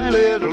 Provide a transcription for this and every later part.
my little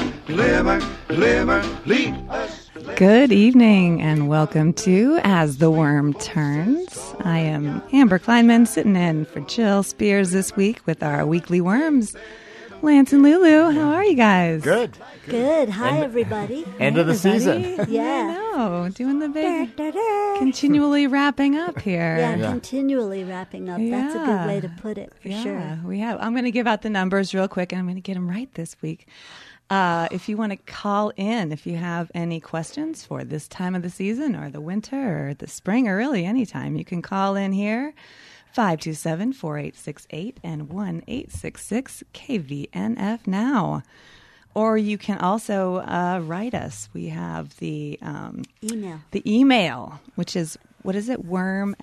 lead us. Good evening and welcome to As the Worm Turns. I am Amber Kleinman sitting in for Jill Spears this week with our weekly worms. Lance and Lulu, how are you guys? Good. Good. Hi, everybody. End of the season. Yeah. I know. Doing the big, continually wrapping up here. Yeah, continually wrapping up. That's a good way to put it, for sure. Yeah, we have. I'm going to give out the numbers real quick, and I'm going to get them right this week. If you want to call in, if you have any questions for this time of the season or the winter or the spring or really any time, you can call in here. 527-4868 and 1-866-KVNF now. Or you can also write us. We have the email, which is, what is it?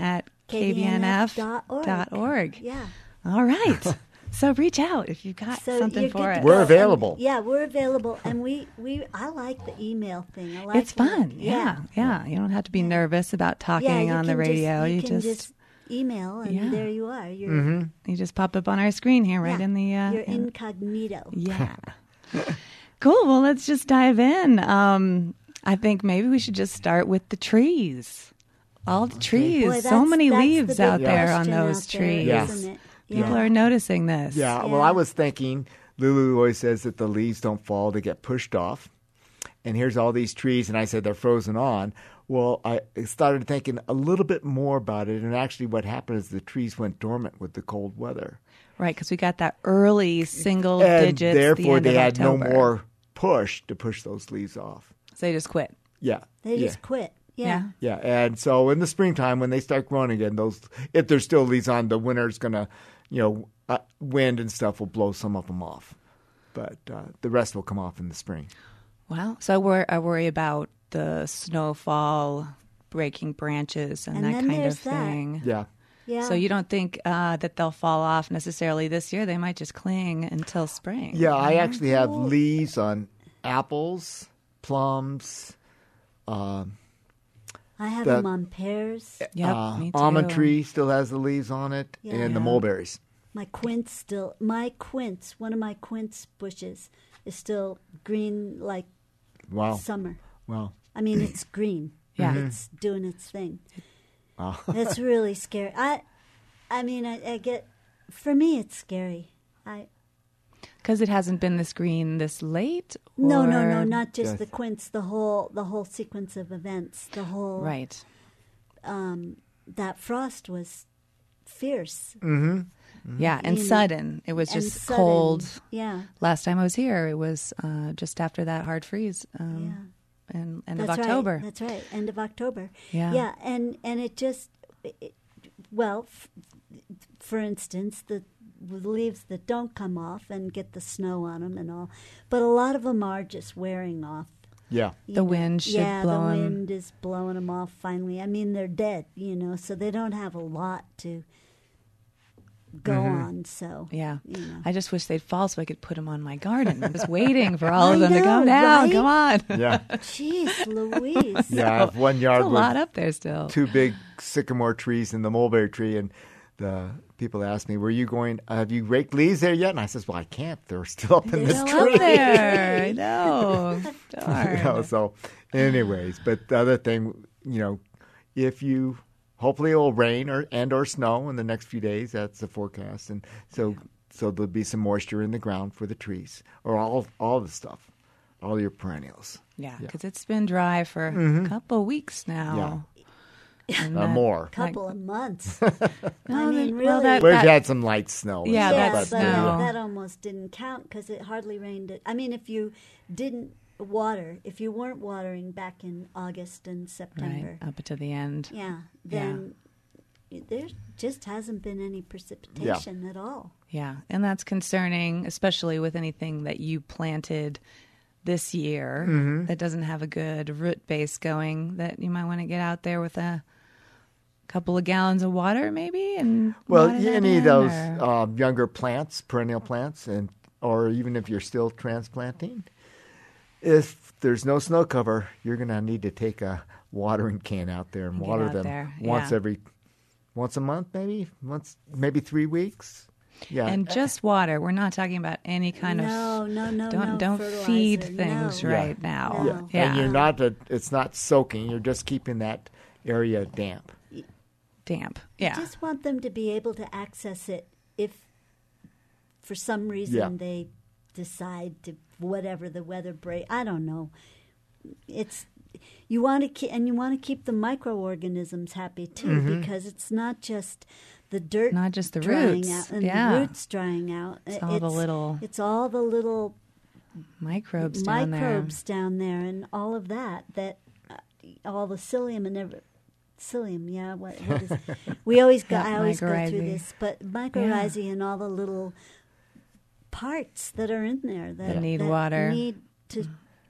worm@kvnf.org. Yeah. All right. So reach out if you've got something for us. We're available. We're available. And I like the email thing. I like it's fun. Yeah. You don't have to be nervous about talking on the radio. You can just email, and there you are. You're, You just pop up on our screen here, right in the... you're incognito. Yeah. Cool. Well, let's just dive in. I think maybe we should just start with the trees. All the trees. Boy, so many that's leaves the big out there on question those out there, trees. isn't it? People are noticing this. Yeah, well, I was thinking, Lulu always says that the leaves don't fall, they get pushed off. And here's all these trees, and I said they're frozen on. Well, I started thinking a little bit more about it, and actually what happened is the trees went dormant with the cold weather. Right, because we got that early single digits. And therefore, the end they of had no October. more push to push those leaves off. So they just quit. Yeah. They just quit. Yeah. Yeah, and so in the springtime when they start growing again, if there's still leaves on, the winter's gonna, wind and stuff will blow some of them off, but the rest will come off in the spring. Wow. So I worry about the snowfall, breaking branches, and that then kind of there's that. thing. Yeah. Yeah. So you don't think that they'll fall off necessarily this year? They might just cling until spring. Yeah, I actually have leaves on apples, plums. I have them on pears. Yep, me too. Almond tree still has the leaves on it, and the mulberries. One of my quince bushes is still green like summer. Wow. I mean, it's green. Yeah. It's doing its thing. Wow. It's really scary. I get, for me, it's scary. Because it hasn't been this green this late? No, not just the quince, the whole sequence of events, the whole... Right. That frost was fierce. Mm-hmm. Yeah, and sudden. It was just cold. Yeah. Last time I was here, it was just after that hard freeze in end of October. Right. That's right, end of October. Yeah. Yeah, and it just... for instance, the leaves that don't come off and get the snow on them and all, but a lot of them are just wearing off. Yeah. The wind should blow the them. wind is blowing them off finally. I mean, they're dead, so they don't have a lot to go on. So yeah, I just wish they'd fall so I could put them on my garden. I'm just waiting for all of them to know, come down. right? Come on. Yeah. Jeez Louise. Yeah, I have one yard There's a with lot up there still. 2 big sycamore trees and the mulberry tree, and the people asked me, have you raked leaves there yet? And I says, well, I can't. They're still up in this Still tree. up there. I know. Darn. So anyways, but the other thing, if you, hopefully it will rain or snow in the next few days. That's the forecast. And so there'll be some moisture in the ground for the trees or all the stuff, all your perennials. Yeah, because it's been dry for a couple of weeks now. Yeah. More. Couple of months. I mean, really. Well, we've had some light snow. Yeah, yes, but that almost didn't count because it hardly rained. I mean, if you didn't water, if you weren't watering back in August and September. Right, up to the end. Yeah, then there just hasn't been any precipitation at all. Yeah, and that's concerning, especially with anything that you planted this year that doesn't have a good root base going, that you might want to get out there with a couple of gallons of water maybe? And any of those younger plants, perennial plants, or even if you're still transplanting, if there's no snow cover, you're going to need to take a watering can out there and water them once a month, maybe 3 weeks. Yeah. And just water. We're not talking about any kind of no, don't feed fertilizer, things no. right now. No. And you're not. It's not soaking. You're just keeping that area damp. Damp. I Yeah. just want them to be able to access it if for some reason they decide to, whatever the weather break. I don't know. You want to keep the microorganisms happy too, because it's not just the dirt, Not just the drying roots. out, and Yeah. the roots drying out. It's all the little It's all the little microbes microbes down there, and all of that. All the psyllium and psyllium. Yeah, what is? We always go. Yeah, I always go through mycorrhizae. this, but mycorrhizae and all the little parts that are in there that need that water. need to,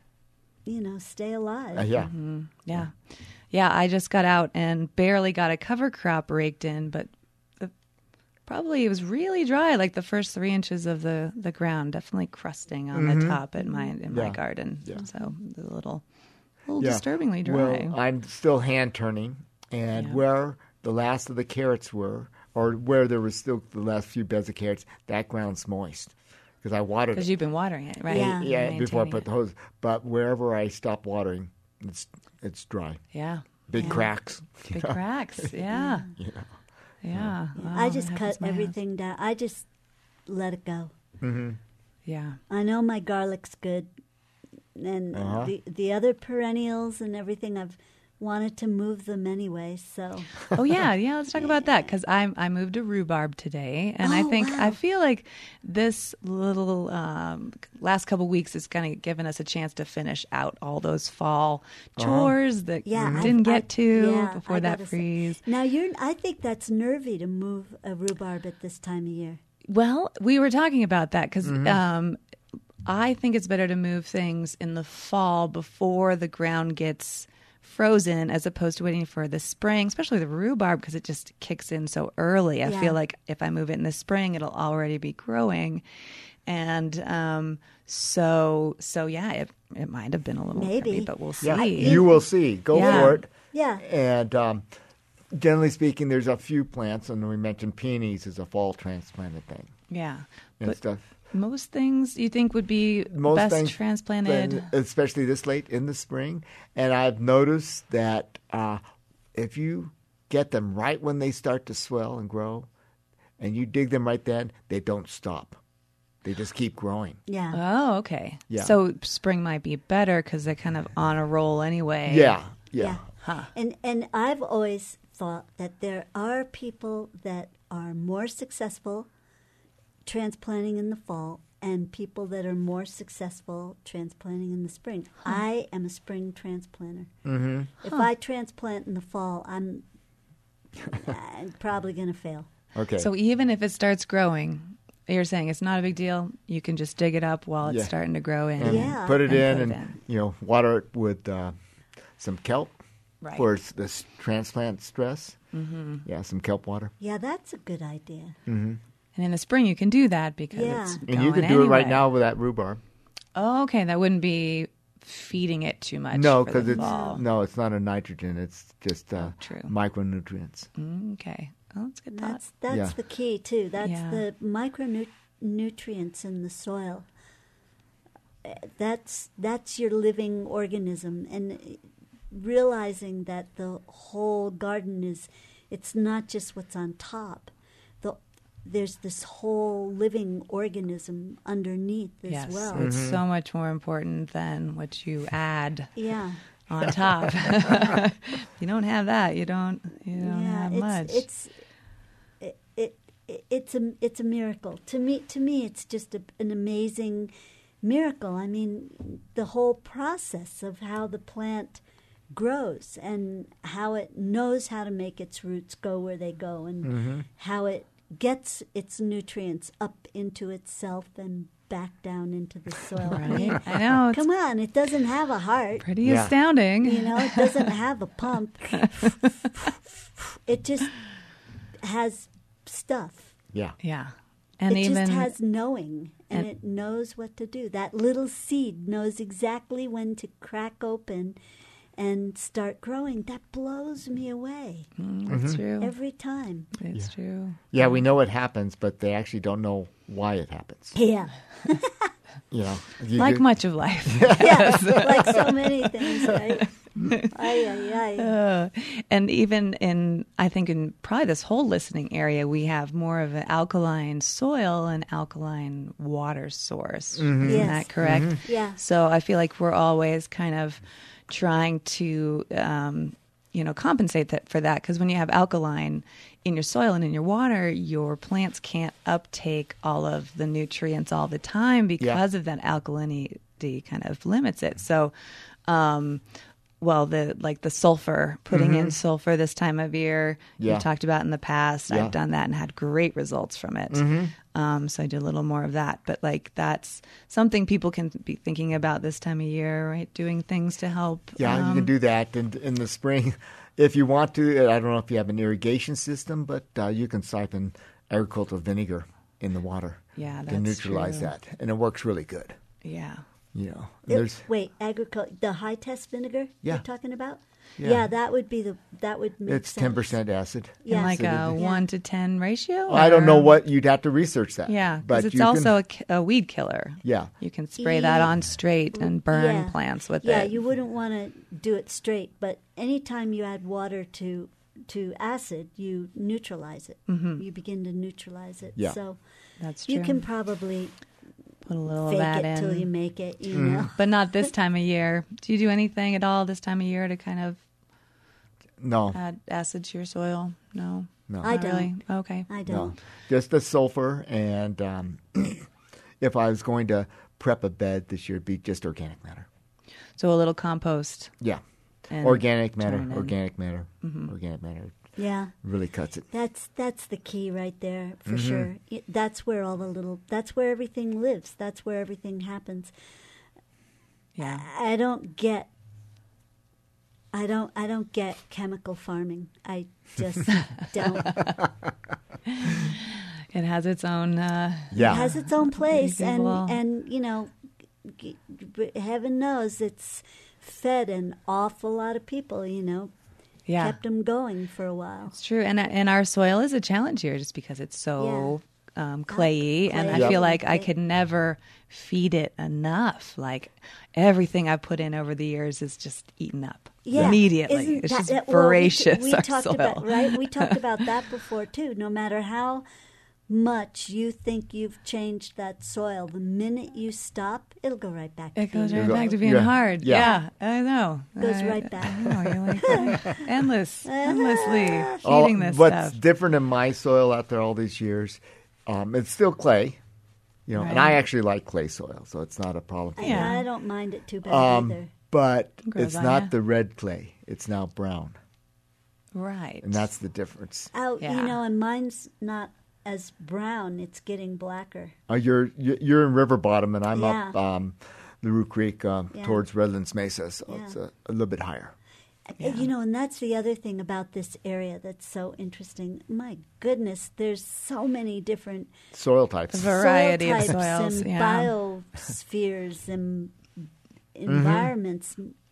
stay alive. Yeah. Yeah. Yeah, I just got out and barely got a cover crop raked in, but probably it was really dry, like the first 3 inches of the ground, definitely crusting on the top in my garden. Yeah. So a little disturbingly dry. Well, I'm still hand turning, and where the last of the carrots were, or where there was still the last few beds of carrots, that ground's moist because I watered Because it. you've been watering it, right? Yeah. Yeah, before I Maintaining put the hose. But wherever I stop watering, it's dry. it. Yeah. Big cracks. Big cracks. Yeah. Yeah. Oh, I just that cut happens to my house. everything down. I just let it go. Yeah. I know my garlic's good, and the other perennials and everything, I've wanted to move them anyway. So Oh yeah, let's talk about that because I moved to rhubarb today, and I Oh, think wow. I feel like this little last couple weeks has kind of given us a chance to finish out all those fall chores that didn't get to before I that gotta say. freeze. Now I think that's nervy to move a rhubarb at this time of year. Well, we were talking about that because I think it's better to move things in the fall before the ground gets frozen as opposed to waiting for the spring, especially the rhubarb because it just kicks in so early. I feel like if I move it in the spring, it'll already be growing. And so yeah, it might have been a little Maybe. heavy, but we'll see. Yeah, you will see. Go Yeah. for it. Yeah. And generally speaking, there's a few plants, and we mentioned peonies as a fall transplanted thing Yeah. and But stuff. most things you think would be Most best things, transplanted. especially this late in the spring. And I've noticed that if you get them right when they start to swell and grow, and you dig them right then, they don't stop. They just keep growing. Yeah. Oh, okay. Yeah. So spring might be better because they're kind of on a roll anyway. Yeah. Huh. And I've always thought that there are people that are more successful transplanting in the fall and people that are more successsul transplanting in the spring. I am a spring transplanter. Mm-hmm. If I transplant in the fall, I'm probably going to fail. Okay. So even if it starts growing, you're saying it's not a big deal. You can just dig it up while it's Yeah. starting to grow in. and Yeah. put it in put it and, in. water it with some kelp Right. for this transplant stress. Mm-hmm. Yeah, some kelp water. Yeah, that's a good idea. And in the spring, you can do that because Yeah. it's And going you can do it right anyway. now with that rhubarb. Oh, okay. That wouldn't be feeding it too much. No, for the because fall. it's not a nitrogen. It's just true. micronutrients. Okay. Oh, that's a good thought. That's Yeah. the key too. That's Yeah. the micronutrients in the soil. That's your living organism, and realizing that the whole garden it's not just what's on top. There's this whole living organism underneath as Yes, well. it's so much more important than what you add Yeah. on top. If you don't have that, you don't have much. It's a miracle. To me, it's just an amazing miracle. I mean, the whole process of how the plant grows and how it knows how to make its roots go where they go, and how it gets its nutrients up into itself and back down into the soil. I mean, Right. I know. It's come on, it doesn't have a heart. pretty Yeah. astounding. It doesn't have a pump. It just has stuff. Yeah. Yeah. And it even just has knowing, and and- it knows what to do. That little seed knows exactly when to crack open and start growing, that blows me away That's true. every time. It's true. Yeah, we know it happens, but they actually don't know why it happens. Yeah. You know, Like much of life. Yes, like so many things, right? Ay. And even I think in probably this whole listening area, we have more of an alkaline soil and alkaline water source. Isn't Yes. that correct? Yeah. So I feel like we're always kind of trying to, compensate for that. Because when you have alkaline in your soil and in your water, your plants can't uptake all of the nutrients all the time because of that alkalinity kind of limits it. So, the sulfur, putting in sulfur this time of year, you've talked about in the past. Yeah. I've done that and had great results from it. So I did a little more of that. But that's something people can be thinking about this time of year, right? Doing things to help. Yeah, you can do that in the spring. If you want to, I don't know if you have an irrigation system, but you can siphon agricultural vinegar in the water Yeah, to that's neutralize true. that. And it works really good. Yeah. You know, there's Wait, the high test vinegar Yeah. you're talking about? Yeah. Yeah, that would make it's sense. 10% acid. Yeah. In like a Acidity. 1 to 10 ratio? I don't or- know what you'd have to research that. Yeah, but because it's you also a weed killer. Yeah. You can spray that on straight and burn Yeah. plants with Yeah, it. you wouldn't want to do it straight, but anytime you add water to acid, you neutralize it. You begin to neutralize it. Yeah. So That's true. you can probably put a little of fake that it till in. you make it, you know. But not this time of year. Do you do anything at all this time of year to kind of No, add acid to your soil? No. no. I Not don't. really? Okay. I No, don't. just the sulfur. And if I was going to prep a bed this year, it'd be just organic matter. So a little compost. Yeah, And organic matter, turn in. organic matter, organic matter. Yeah. Really cuts it. That's the key right there for Mm-hmm. sure. That's where that's where everything lives. That's where everything happens. Yeah. I don't get chemical farming. I just don't. It has its own. Yeah, It has its own place, and People- heaven knows it's fed an awful lot of people. Yeah. Kept them going for a while. It's true, and our soil is a challenge here just because it's so clayey, and I Clay. feel like I Clay. could never feed it enough. Like everything I've put in over the years is just eaten up immediately. Isn't It's that- just well, voracious. We our talked soil. about right. We talked about that before too. No matter how much you think you've changed that soil, the minute you stop, it'll go right back. It goes being right go- back to being yeah. hard. Yeah. Yeah, I know. Goes right back. I know. You're like endlessly All- feeding this what's stuff. different in my soil out there all these years, it's still clay. And Right. I actually like clay soil, so it's not a problem for me. Yeah. I don't mind it too bad either. But Grows it's on not ya. the red clay. It's now brown. Right. And that's the difference. Yeah. And mine's not as brown. It's getting blacker. You're in River Bottom, and I'm Yeah. up the Rue Creek towards Redlands Mesa, so Yeah. it's a little bit higher. And that's the other thing about this area that's so interesting. My goodness, there's so many different Soil types. Variety of soil types soils. and Yeah. biospheres and environments.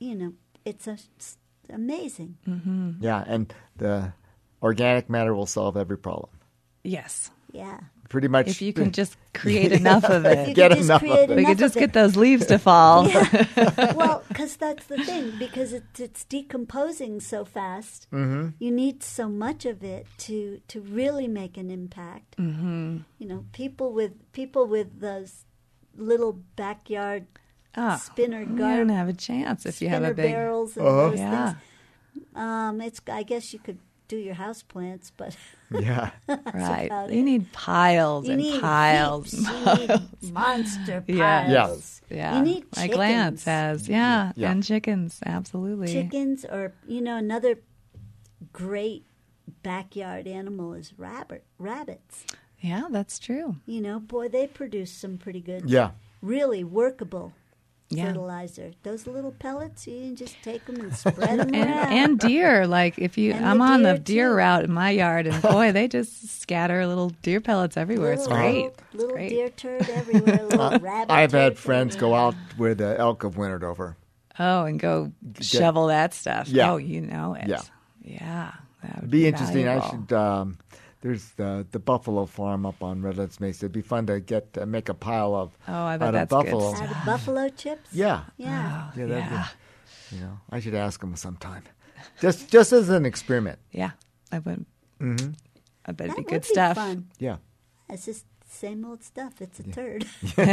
It's amazing. Yeah, and the organic matter will solve every problem. Yes. Yeah. Pretty much. If you can just create enough of You it. Get could just enough of create it. We enough could just of get it. those leaves to fall. Well, because that's the thing. Because it's decomposing so fast. Mm-hmm. You need so much of it to really make an impact. Mm-hmm. People with those little backyard spinner You don't garden, have a chance if you have spinner a big. barrels and those Yeah. things. I guess you could do your house plants, but Yeah. Right. about You it. need piles you and need piles. heaps. You need monster Yeah. piles. Yeah. You need like chickens. Lance has. Yeah. Yeah. And chickens. Absolutely. Chickens, or another great backyard animal is rabbits. Yeah, that's true. Boy, they produce some pretty good, Yeah. really workable Yeah. fertilizer. Those little pellets, you can just take them and spread them And, around. and deer, like if you, And I'm the on the deer, deer too. route in my yard, and boy, they just scatter little deer pellets everywhere. It's Little- great. It's Little great. deer turd everywhere. Little rabbit I've had turd friends everywhere. go out where the elk have wintered over. Oh, and go shovel that stuff. Yeah. Oh, you know it. Yeah. Yeah. That would Be interesting. valuable. I should. There's the Buffalo Farm up on Redlands Mesa. It'd be fun to make a pile of I bet out that's of good buffalo. stuff. Out of buffalo chips? Yeah, Yeah. yeah, Yeah. I should ask them sometime, just as an experiment. Yeah. I would. Mm-hmm. I bet it'd That be would good be stuff. fun. Yeah, It's just same old stuff. It's a turd.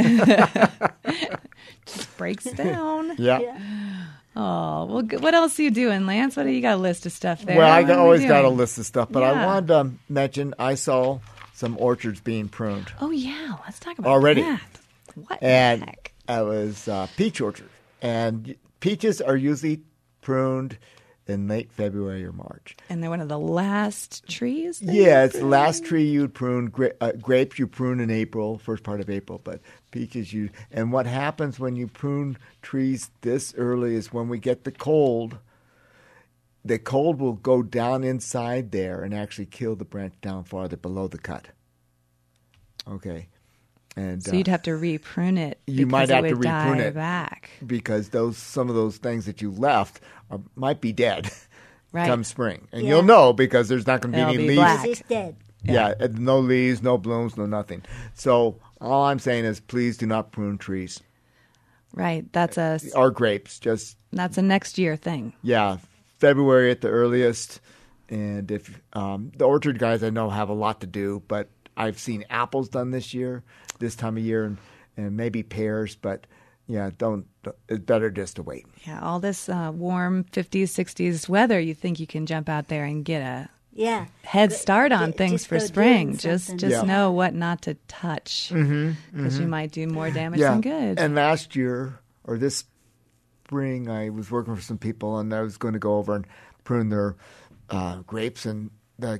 Just breaks down. yeah. Yeah. Oh, well, what else are you doing, Lance? What do you got a list of stuff there? Well, What are we always got a doing? list of stuff, but Yeah. I wanted to mention I saw some orchards being pruned Oh, yeah. Let's talk about already. that. What And the heck? it was peach orchard. And peaches are usually pruned in late February or March. And they're one of the last trees? that Yeah, you it's the prune? last tree you'd prune. Grapes you prune in April, first part of April, but peaches you. And what happens when you prune trees this early is when we get the cold will go down inside there and actually kill the branch down farther below the cut. Okay. And So you'd have to reprune it. You because might have it to would die reprune it. back. because some of those things that you left might be dead Right. come spring. And Yeah. you'll know because there's not going to be They'll any be leaves. black. It's dead. Yeah, and no leaves, no blooms, no nothing. So all I'm saying is please do not prune trees Right. That's a or grapes. Just, next year thing. yeah, February at the earliest. And if the orchard guys I know have a lot to do, but I've seen apples done this time of year, and maybe pears, but yeah, it's better just to wait. Yeah. All this warm 50s, 60s weather, you think you can jump out there and get a Yeah. head Go- start on just things for go spring. doing Just something. Yeah. know what not to touch because you might do more damage Yeah, than good. and last year or this spring, I was working for some people, and I was going to go over and prune their grapes, and the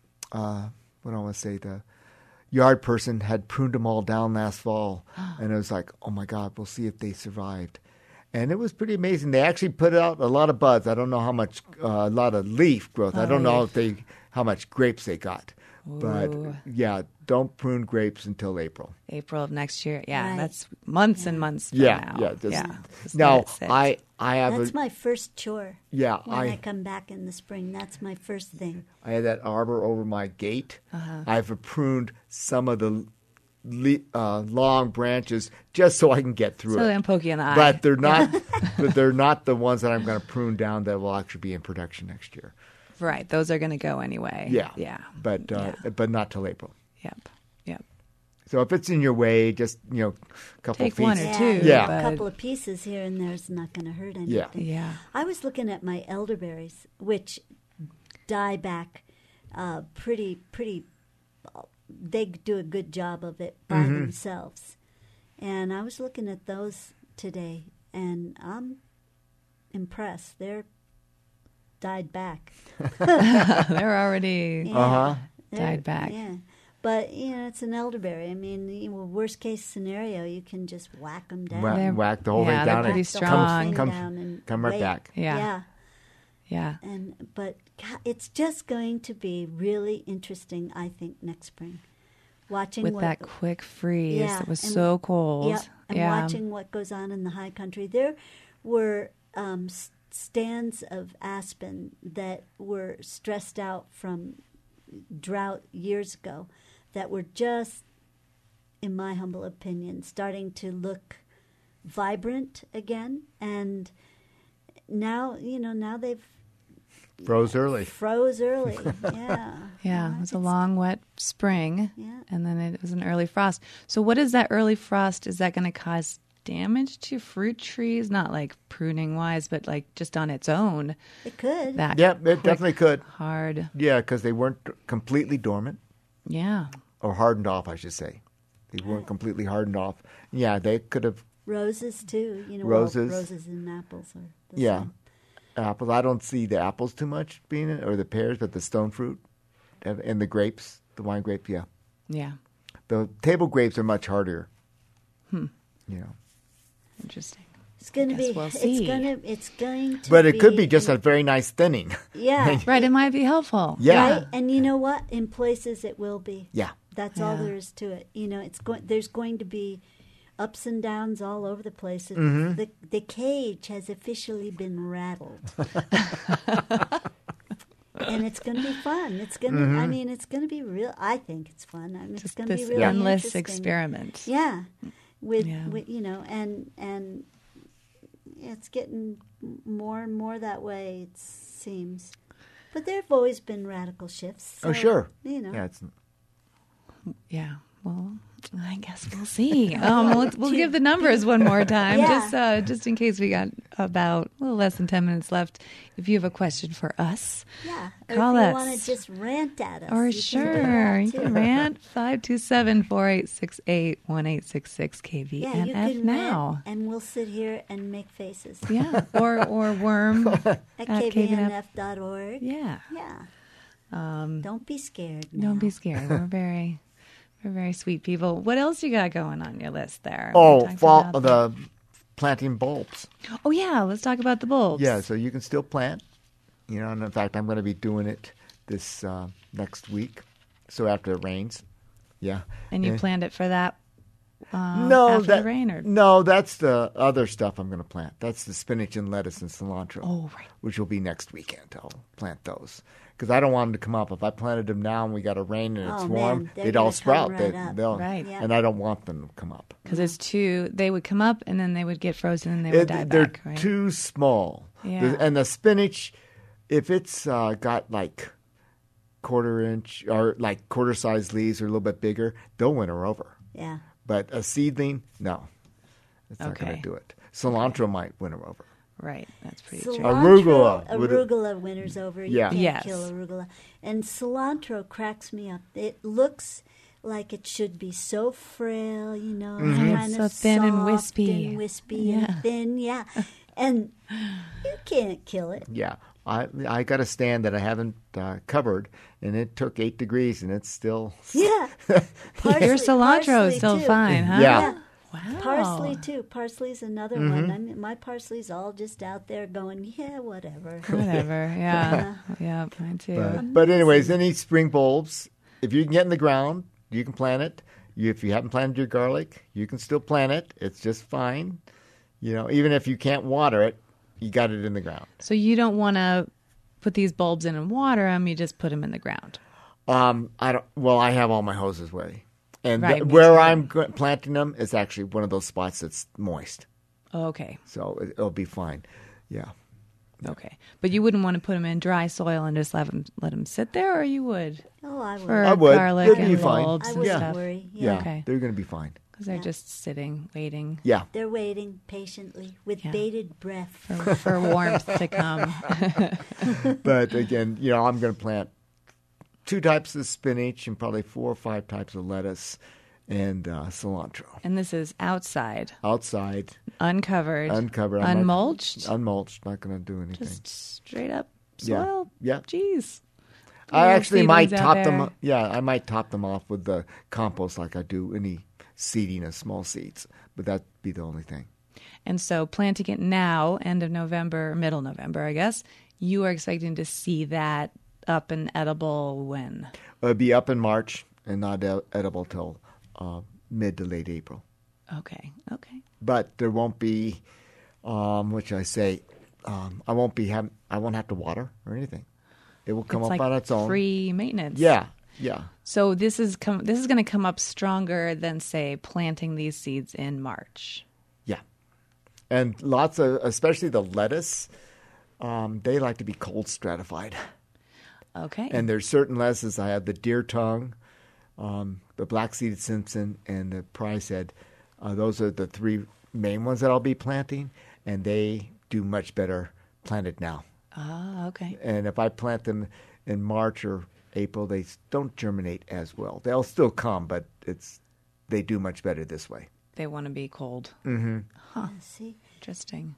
yard person had pruned them all down last fall, and it was like, oh my God, we'll see if they survived. And it was pretty amazing. They actually put out a lot of buds. I don't know how much, a lot of leaf growth. I don't know how much grapes they got. But Ooh. yeah, don't prune grapes until April. April of next year. Yeah, Right. that's months and months from Yeah, now. yeah. Just Now, let it sit. I have That's my first chore. yeah, When I come back in the spring, that's my first thing. I had that arbor over my gate. Uh-huh. I've pruned some of the long branches just so I can get through So it. I'm poking in the eye. But they're not. But they're not the ones that I'm going to prune down that will actually be in production next year. Right, those are going to go anyway. Yeah, Yeah. But but not till April. Yep. Yep. So if it's in your way, just a couple Take feet. one or two. Yeah. but- A couple of pieces here and there is not going to hurt anything. Yeah. I was looking at my elderberries, which die back pretty. They do a good job of it by themselves. And I was looking at those today, and I'm impressed. They're died back. They're already Yeah. Uh-huh. died back. Yeah. But, it's an elderberry. I mean, worst case scenario, you can just whack them down. They're- Whack the whole yeah, thing they're down. pretty and strong. come right wait. back. Yeah. Yeah. But God, it's just going to be really interesting, I think, next spring. Watching With what that quick freeze. Yeah, It was and- so cold. Yeah, and watching what goes on in the high country. There were stands of aspen that were stressed out from drought years ago that were just, in my humble opinion, starting to look vibrant again. And now, now they've Froze early. froze early. Yeah. Yeah, it was a long, wet spring, Yeah. and then it was an early frost. So, what is that early frost? Is that going to cause damage to fruit trees? Not like pruning wise, but like just on its own. It could. That Yeah, it quick, definitely could. hard. Yeah, because they weren't completely dormant Yeah, or hardened off, I should say. They weren't completely hardened off. Yeah, they could have. Roses too, Roses. roses and apples are the Yeah, same. apples. I don't see the apples too much being in it, or the pears, but the stone fruit and the grapes, the wine grape. Yeah, yeah, the table grapes are much harder. interesting. It's going to Guess be. we'll see. It's going to. But it could be just a very nice thinning. Yeah. Right, it might be helpful. Yeah. Right, and you know what? In places, it will be. Yeah. That's all Yeah. there is to it. There's going to be ups and downs all over the place. The cage has officially been rattled. And it's going to be fun. It's going to. I mean, it's going to be real. I think it's fun. I mean, it's going to be this really endless interesting. experiment. Yeah, with you know, and it's getting more and more that way. It seems, but there have always been radical shifts. So, Oh, sure. You know, Yeah. Well, I guess we'll see. We'll give the numbers one more time, Yeah. just in case we got about a little less than 10 minutes left. If you have a question for us, yeah. call or if us. you want to just rant at us, Or you can do sure, that, you too. can rant 527-4868-1866 KVNF Yeah, you can now. rant, and we'll sit here and make faces Yeah, or worm at KVNF. kvnf.org. Yeah. Yeah. Um, Don't be scared. don't now. be scared. We're very sweet people. What else you got going on your list there? Oh, We talked fall about the planting bulbs. Oh yeah, let's talk about the bulbs. Yeah, so you can still plant. You know, and in fact, I'm going to be doing it this next week. So after it rains, yeah. And you planned it for that No, after the rain, or no, that's the other stuff I'm going to plant. That's the spinach and lettuce and cilantro. Oh, right. Which will be next weekend. I'll plant those because I don't want them to come up. If I planted them now and we got a rain and it's Oh, warm, man, they're they'd all gonna come sprout. right up. They'll, Right. Yeah. And I don't want them to come up. because it's too, they would come up and then they would get frozen and they would die They're back, right? too small. Yeah. And the spinach, if it's got like quarter-inch or like quarter-sized leaves or a little bit bigger, they'll winter over. Yeah. But a seedling, no. It's not going Okay. to do it. Cilantro might winter over. Right, that's pretty true. Arugula would- Arugula winters over. You Yeah. can't Yes. kill arugula. And cilantro cracks me up. It looks like it should be so frail, you know, kind So of thin and soft wispy. and wispy Yeah. and thin, yeah. And you can't kill it. Yeah. I got a stand that I haven't covered, and it took 8 degrees, and it's still... Yeah. Your cilantro parsley is still too. fine, huh? Yeah. Wow. Parsley too. Parsley's another one. I mean, my parsley's all just out there going, yeah, whatever. Whatever. Yeah. Yeah, mine too. But anyways, any spring bulbs, if you can get in the ground, you can plant it. If you haven't planted your garlic, you can still plant it. It's just fine. You know, even if you can't water it, you got it in the ground. So you don't want to put these bulbs in and water them. You just put them in the ground. I don't. Well, I have all my hoses ready, and Right, me where too. I'm planting them is actually one of those spots that's moist, Oh, okay. so it'll be fine. Yeah. Okay. But you wouldn't want to put them in dry soil and just let them sit there, or you would? Oh, I would. For I would. garlic It'd and be fine. bulbs I and wouldn't stuff. worry. Yeah. Yeah. Okay. They're going to be fine. Because they're Yeah. just sitting, waiting Yeah. They're waiting patiently with Yeah. bated breath. for warmth to come. But again, you know, I'm going to plant 2 types of spinach and probably 4 or 5 types of lettuce and cilantro And this is outside, outside, uncovered, uncovered, I'm not- unmulched, unmulched. Not going to do anything. just straight up Yeah. soil. Yeah. Jeez. I Little actually might seedlings out top them. there. Yeah, I might top them off with the compost like I do any seeding of small seeds. But that'd be the only thing. And so planting it now, end of November, middle November, I guess, you are expecting to see that up and edible when? It'll be up in March and not edible till mid to late April. Okay. But there won't be, what should I say? I won't have to water or anything. It will come It's up like on its own. free maintenance. Yeah. So this is going to come up stronger than, say, planting these seeds in March. Yeah. And lots of, especially the lettuce, they like to be cold stratified. Okay. And there's certain lettuces. I have the deer tongue, the black-seeded Simpson, and the prize head. Those are the 3 main ones that I'll be planting, and they do much better planted now. Ah, okay. And if I plant them in March or April, they don't germinate as well. They'll still come, but they do much better this way. They want to be cold. Mm-hmm. Huh. See, Interesting.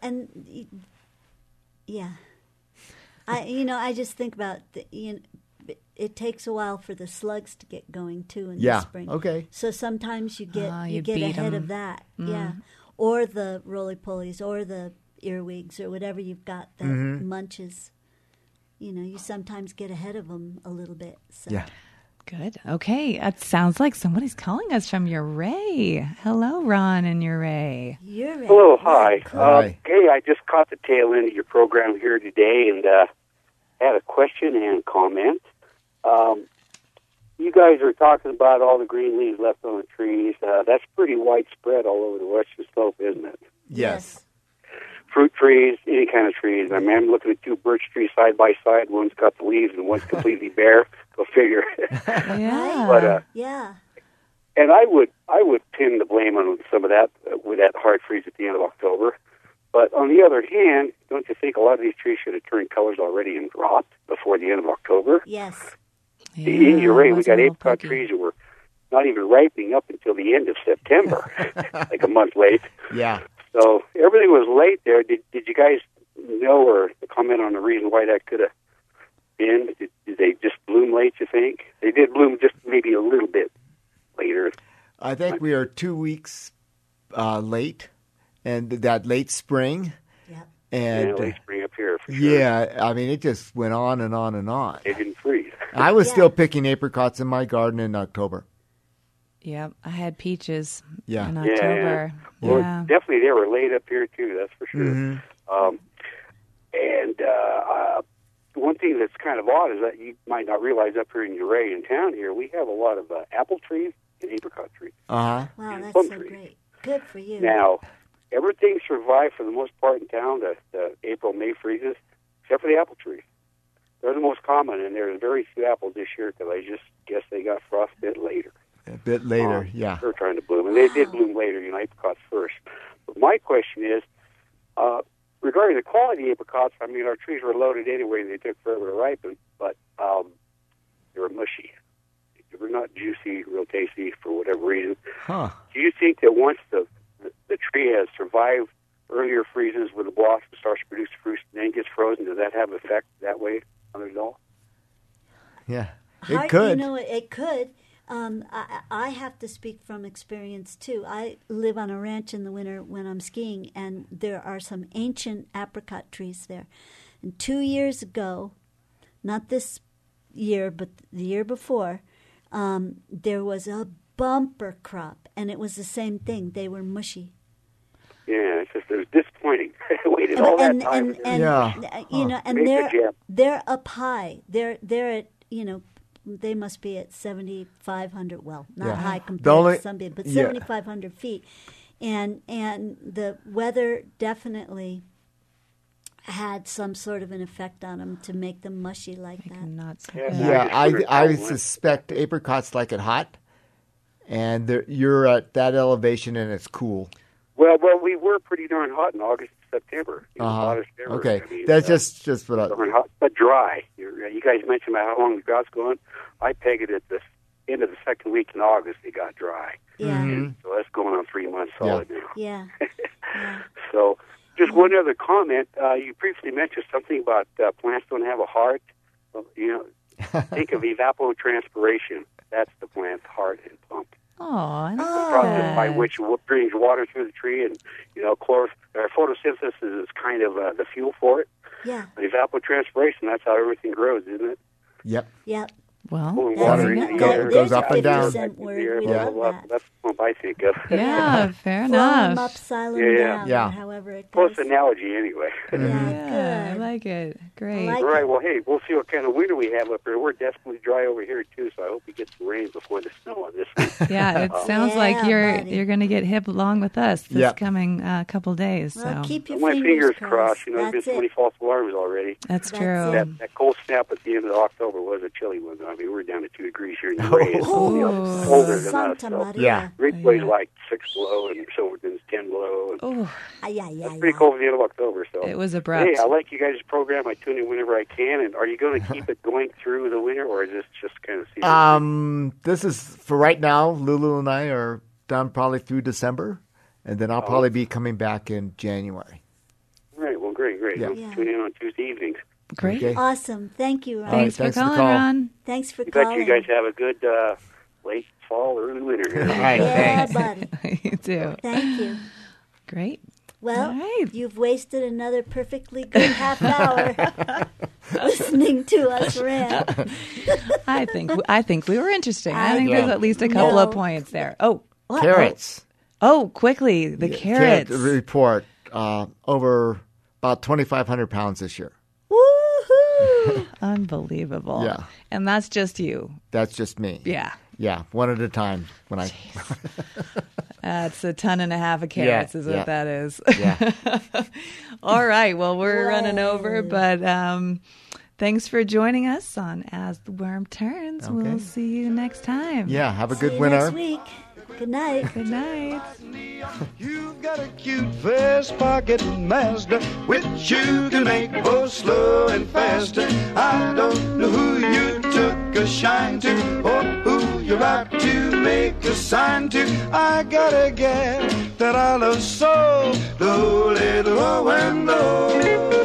yeah. I just think about it takes a while for the slugs to get going too in Yeah. the spring. Okay. So sometimes you get you get beat ahead 'em. of that. Yeah. Or the roly-polies or the earwigs or whatever you've got that munches. You sometimes get ahead of them a little bit. So. Yeah. Good. Okay. It sounds like somebody's calling us from Uray. Hello, Ron and Uray. You're right. Hello, hi. Hi. Hey, I just caught the tail end of your program here today and had a question and comment. You guys are talking about all the green leaves left on the trees. That's pretty widespread all over the western slope, isn't it? Yes. Fruit trees, any kind of trees. I mean, I'm looking at two birch trees side by side. One's got the leaves and one's completely bare. Go figure. Yeah. But Yeah. and I would pin the blame on some of that with that hard freeze at the end of October. But on the other hand, don't you think a lot of these trees should have turned colors already and dropped before the end of October? Yes. In Uray, we it was got a little apricot pokey. trees that were not even ripening up until the end of September, like a month late. Yeah. So everything was late there. Did you guys know or comment on the reason why that could have been? Did they just bloom late, you think? They did bloom just maybe a little bit later. I think we are 2 weeks late, and that late spring. Yep. And late spring up here for sure. yeah, I mean, it just went on and on and on. They didn't freeze. I was Yeah. still picking apricots in my garden in October. Yep. I had peaches Yeah. in Yeah. October. Well, Yeah. definitely they were late up here too. That's for sure. Mhm. And one thing that's kind of odd is that you might not realize up here in Uray in town here, we have a lot of apple trees and apricot trees. Uh-huh. Wow, And that's plum so trees. great. Good for you. Now, everything survived for the most part in town, the April, May freezes, except for the apple trees. They're the most common, and there's very few apples this year because I just guess they got frostbit later. A bit later, yeah. They're trying to bloom, and they did bloom later, apricots first. But my question is, regarding the quality of apricots, I mean, our trees were loaded anyway, and they took forever to ripen, but they were mushy. They were not juicy, real tasty for whatever reason. Huh. Do you think that once the tree has survived earlier freezes with the blossom starts to produce fruit and then gets frozen, does that have an effect that way on it at all? Yeah. Hard- It could. You know, it could. I have to speak from experience, too. I live on a ranch in the winter when I'm skiing, and there are some ancient apricot trees there. And 2 years ago, not this year, but the year before, there was a bumper crop, and it was the same thing. They were mushy. Yeah, it's just it was disappointing. I waited all that time. Yeah. You know, and Make the jam. they're up high. They're at, you know, they must be at 7,500. Well, not Yeah. high The compared only- to some people, but yeah. 7,500 feet. And the weather definitely had some sort of an effect on them to make them mushy like Make that. them not so Yeah. good. Yeah, I just I wondered how it suspect apricots like it hot, and you're at that elevation and it's cool. Well, we were pretty darn hot in August and September. You know, hottest ever. Okay, I mean, that's just what I. darn hot, but dry. You guys mentioned about how long the drought's going. I peg it at the end of the second week in August. It got dry. Yeah, Mhm. So that's going on 3 months solid now. yeah, yeah. So, just one other comment. You briefly mentioned something about plants don't have a heart. Well, you know, think of evapotranspiration. That's the plant's heart and pump. Oh, I The like process by that. which brings water through the tree, and photosynthesis is kind of the fuel for it. Yeah, But evapotranspiration, that's how everything grows, isn't it? Yep. yep. Well, Pulling That's water there into you the go. air. Goes up and down. 50% word. We Yeah. love that. That's the pump I think of. Yeah, fair Phloem enough. up, xylem Yeah. down, Yeah. or however it Close goes. analogy, anyway. Yeah, Yeah, I good. like it. Great. I like All right, well, hey, we'll see what kind of winter we have up here. We're desperately dry over here, too, so I hope we get some rain before the snow on this one. Yeah, it sounds like Yeah, buddy. you're going to get hip along with us this Yep. coming couple days. Well, So keep your My fingers crossed. crossed. You know, there's That's been so many it. false alarms already. that's That's true. it. That cold snap at the end of October was a chilly one. I mean, we're down to 2 degrees here in the rain. It's Oh. colder than us. Santa So. Maria. Yeah. Ridgeway's Yeah. like 6 below, and Silverton's 10 below. And Oh, Ay, ay, that's ay, pretty ay. cold at the end of October. So it was abrupt. hey, I like you guys' program. I tune in whenever I can. And are you going to keep it going through the winter, or is this just kind of seasonal? This is for right now. Lulu and I are done probably through December, and then I'll probably be coming back in January. All right. Well, great. Yeah. I'll tune in on Tuesday evenings. Great. Okay. Awesome. Thank you, Ron. All right, Thanks for thanks for the calling, call. Ron. Thanks for I bet calling. you guys have a good late fall, early winter here. All right, Yeah, thanks. buddy. You too. Thank you. Great. Well, All right. you've wasted another perfectly good half hour. listening to us rant. I think we were interesting. I think Yeah. there's at least a couple of points there. Oh, Carrots. oh, quickly, the carrots. Carrot report over about 2,500 pounds this year. Woohoo! Unbelievable. Yeah. And that's just you. That's just me. Yeah. Yeah, one at a time. When I That's a ton and a half of carrots is what yeah. that is. yeah. All right. Well, we're running over, but thanks for joining us on As the Worm Turns. Okay. We'll see you next time. Yeah, have a See good you winter. next week. Good night. Good night. You've got a cute vest pocket Mazda, which you can make both slow and fast. I don't know who you took a shine to, or who you're about to make a sign to. I got a gal that I love so, low, little, oh, and low.